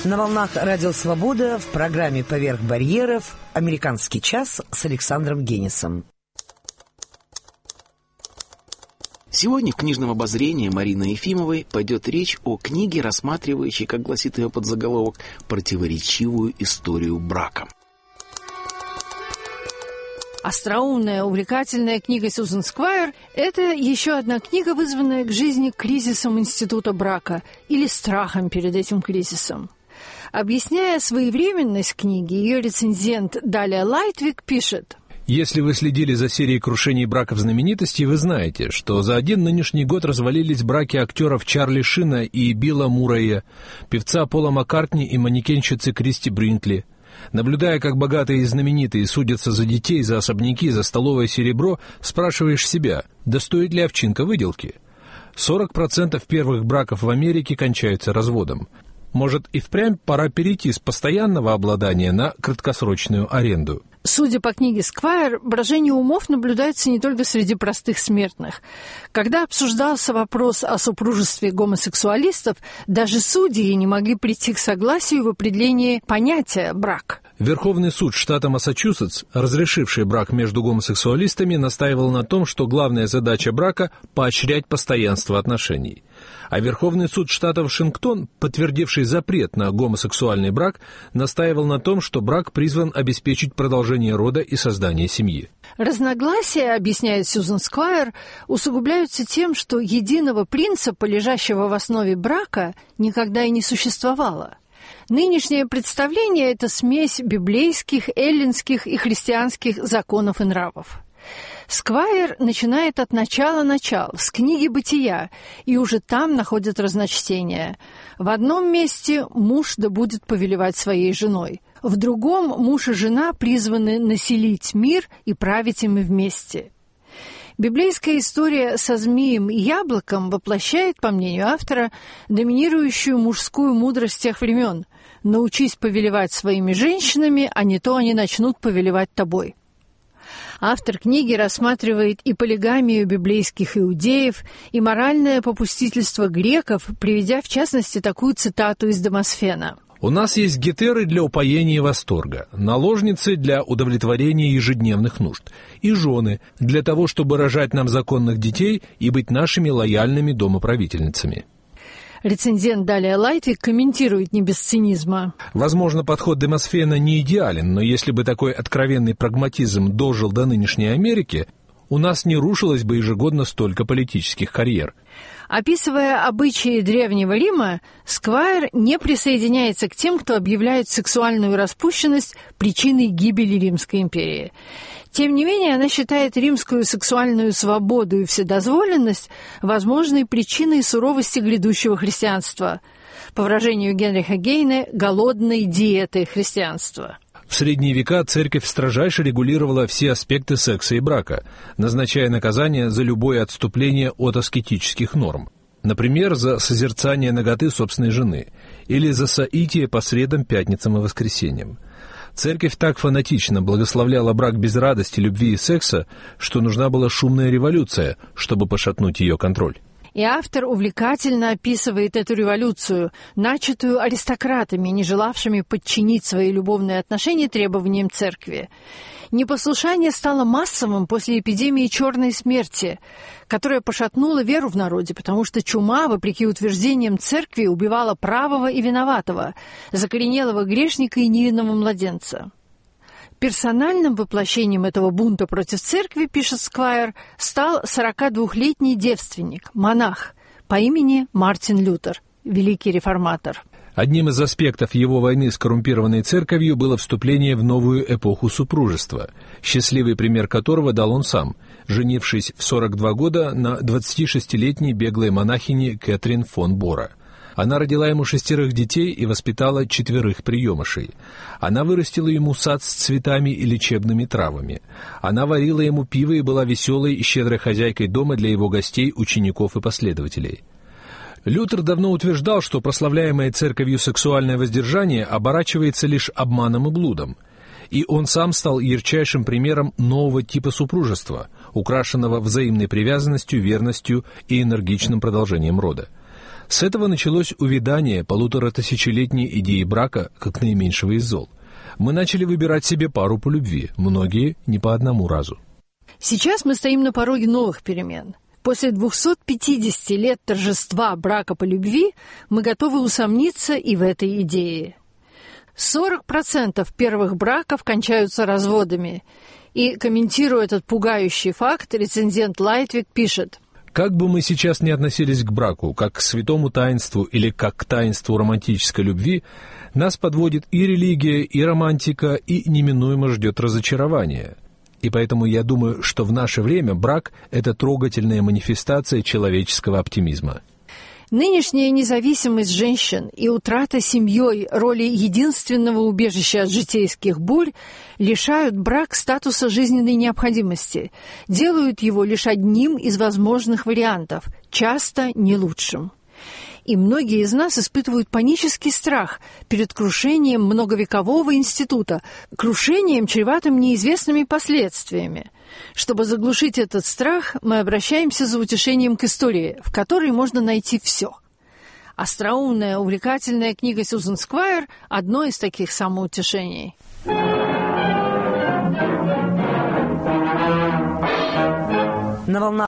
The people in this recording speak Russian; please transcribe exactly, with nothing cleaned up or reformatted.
На волнах Радио Свобода в программе «Поверх барьеров» «Американский час» с Александром Генисом. Сегодня в книжном обозрении Марины Ефимовой пойдет речь о книге, рассматривающей, как гласит ее подзаголовок, противоречивую историю брака. Остроумная, увлекательная книга Сьюзен Сквайр – это еще одна книга, вызванная к жизни кризисом института брака или страхом перед этим кризисом. Объясняя своевременность книги, ее рецензент Далия Лайтвик пишет: Если вы следили за серией крушений браков знаменитостей, вы знаете, что за один нынешний год развалились браки актеров Чарли Шина и Билла Муррея, певца Пола Маккартни и манекенщицы Кристи Бринкли. Наблюдая, как богатые и знаменитые судятся за детей, за особняки, за столовое серебро, спрашиваешь себя, да стоит ли овчинка выделки? сорок процентов первых браков в Америке кончаются разводом. Может, и впрямь пора перейти с постоянного обладания на краткосрочную аренду? Судя по книге Сквайр, брожение умов наблюдается не только среди простых смертных. Когда обсуждался вопрос о супружестве гомосексуалистов, даже судьи не могли прийти к согласию в определении понятия «брак». Верховный суд штата Массачусетс, разрешивший брак между гомосексуалистами, настаивал на том, что главная задача брака – поощрять постоянство отношений. А Верховный суд штата Вашингтон, подтвердивший запрет на гомосексуальный брак, настаивал на том, что брак призван обеспечить продолжение рода и создание семьи. Разногласия, объясняет Сьюзен Сквайр, усугубляются тем, что единого принципа, лежащего в основе брака, никогда и не существовало. Нынешнее представление – это смесь библейских, эллинских и христианских законов и нравов. Сквайр начинает от начала-начал, с книги «Бытия», и уже там находит разночтения. В одном месте муж да будет повелевать своей женой, в другом муж и жена призваны населить мир и править ими вместе. Библейская история со змеем и яблоком воплощает, по мнению автора, доминирующую мужскую мудрость тех времен. «Научись повелевать своими женщинами, а не то они начнут повелевать тобой». Автор книги рассматривает и полигамию библейских иудеев, и моральное попустительство греков, приведя в частности такую цитату из Демосфена. «У нас есть гетеры для упоения и восторга, наложницы для удовлетворения ежедневных нужд, и жены для того, чтобы рожать нам законных детей и быть нашими лояльными домоправительницами». Рецензент Далия Лайтвик комментирует не без цинизма. Возможно, подход Демосфена не идеален, но если бы такой откровенный прагматизм дожил до нынешней Америки, у нас не рушилось бы ежегодно столько политических карьер. Описывая обычаи Древнего Рима, Сквайр не присоединяется к тем, кто объявляет сексуальную распущенность причиной гибели Римской империи. Тем не менее, она считает римскую сексуальную свободу и вседозволенность возможной причиной суровости грядущего христианства. По выражению Генриха Гейне, голодной диеты христианства. В средние века церковь строжайше регулировала все аспекты секса и брака, назначая наказание за любое отступление от аскетических норм. Например, за созерцание наготы собственной жены или за соитие по средам, пятницам и воскресеньям. Церковь так фанатично благословляла брак без радости, любви и секса, что нужна была шумная революция, чтобы пошатнуть ее контроль. И автор увлекательно описывает эту революцию, начатую аристократами, не желавшими подчинить свои любовные отношения требованиям церкви. Непослушание стало массовым после эпидемии черной смерти, которая пошатнула веру в народе, потому что чума, вопреки утверждениям церкви, убивала правого и виноватого, закоренелого грешника и невинного младенца. Персональным воплощением этого бунта против церкви, пишет Сквайр, стал сорокадвухлетний девственник, монах по имени Мартин Лютер, великий реформатор. Одним из аспектов его войны с коррумпированной церковью было вступление в новую эпоху супружества, счастливый пример которого дал он сам, женившись в сорок два года на двадцатишестилетней беглой монахине Кэтрин фон Бора. Она родила ему шестерых детей и воспитала четверых приемышей. Она вырастила ему сад с цветами и лечебными травами. Она варила ему пиво и была веселой и щедрой хозяйкой дома для его гостей, учеников и последователей. Лютер давно утверждал, что прославляемое церковью сексуальное воздержание оборачивается лишь обманом и блудом. И он сам стал ярчайшим примером нового типа супружества, украшенного взаимной привязанностью, верностью и энергичным продолжением рода. С этого началось увядание полуторатысячелетней идеи брака как наименьшего из зол. Мы начали выбирать себе пару по любви, многие не по одному разу. Сейчас мы стоим на пороге новых перемен. После двухсот пятидесяти лет торжества брака по любви мы готовы усомниться и в этой идее. сорок процентов первых браков кончаются разводами. И, комментируя этот пугающий факт, рецензент Лайтвик пишет: «Как бы мы сейчас ни относились к браку, как к святому таинству или как к таинству романтической любви, нас подводит и религия, и романтика, и неминуемо ждет разочарование. И поэтому я думаю, что в наше время брак — это трогательная манифестация человеческого оптимизма». Нынешняя независимость женщин и утрата семьей роли единственного убежища от житейских бурь лишают брак статуса жизненной необходимости, делают его лишь одним из возможных вариантов, часто не лучшим. И многие из нас испытывают панический страх перед крушением многовекового института, крушением, чреватым неизвестными последствиями. Чтобы заглушить этот страх, мы обращаемся за утешением к истории, в которой можно найти все. Остроумная, увлекательная книга Сьюзен Сквайр – одно из таких самоутешений. На волнах